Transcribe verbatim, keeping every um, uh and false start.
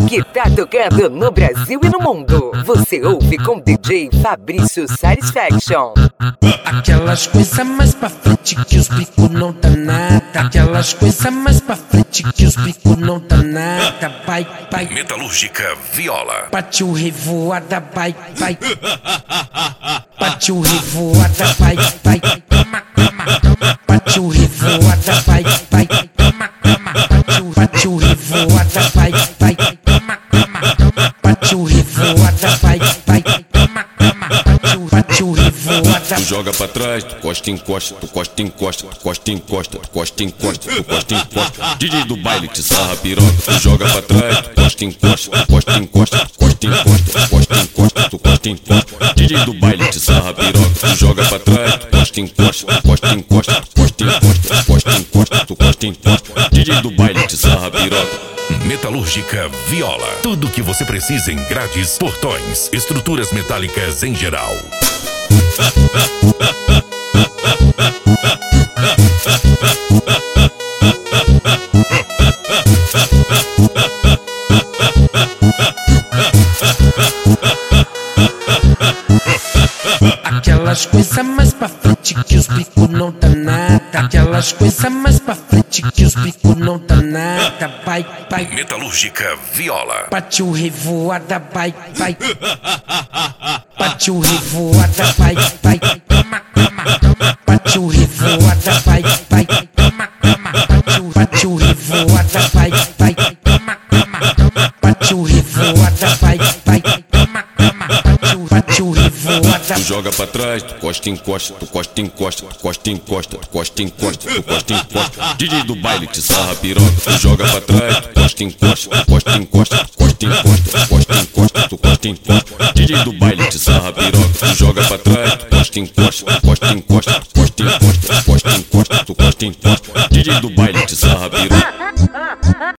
que tá tocando no Brasil e no mundo. Você ouve com D J Fabrício Satisfaction. Aquelas coisas mais pra frente que os bico não dá nada. Aquelas coisas mais pra frente que os bico não dá nada. Vai, vai. Metalúrgica Viola. Partiu revoada, vai, vai. Partiu revoada, vai, vai. Toma, toma, toma. Partiu revoada, vai, vai. Toma, toma. Partiu, partiu revoada, vai, vai. Toma, toma, toma. Partiu revoada, vai, vai. Toma, toma. Partiu, partiu revoada. Tu joga pra trás, tu costa encosta, tu costa encosta, tu costa encosta, tu costa encosta, tu costa encosta. D J do baile te sarra piroca. Tu joga pra trás, tu costa encosta, tu costa encosta, tu costa encosta, tu costa encosta, tu costa encosta. D J do baile te sarra piroca. Tu joga pra trás, tu costa encosta, tu costa encosta, tu costa encosta, tu costa encosta, tu costa encosta. D J do baile te sarra piroca. Metalúrgica Viola. Tudo que você precisa em grades, portões, estruturas metálicas em geral. Aquelas coisas mais pra frente que os bico não dá nada. Aquelas coisas mais pra frente que os bico não dá nada. Vai, vai. Metalúrgica Viola. Partiu revoada, vai, vai. Partiu revoada, vai, vai. Toma, toma, toma. Partiu revoada, vai, vai. Toma, toma. Partiu, partiu revoada, vai, vai. Toma, toma, toma. Partiu revoada, vai, vai. Toma, toma. Partiu, partiu revoada. Tu joga pra trás, tu costa encosta, tu costa encosta, tu costa encosta, tu costa encosta, tu costa encosta. D J do baile te sarra piroca. Tu joga pra trás, tu costa encosta, tu costa encosta, tu costa encosta, tu costa encosta, tu costa encosta. D J do baile te sarra piroca. Tu joga pra trás, tu costa encosta, tu costa encosta, tu costa encosta, tu costa encosta, tu costa encosta. D J do baile te sarra piroca.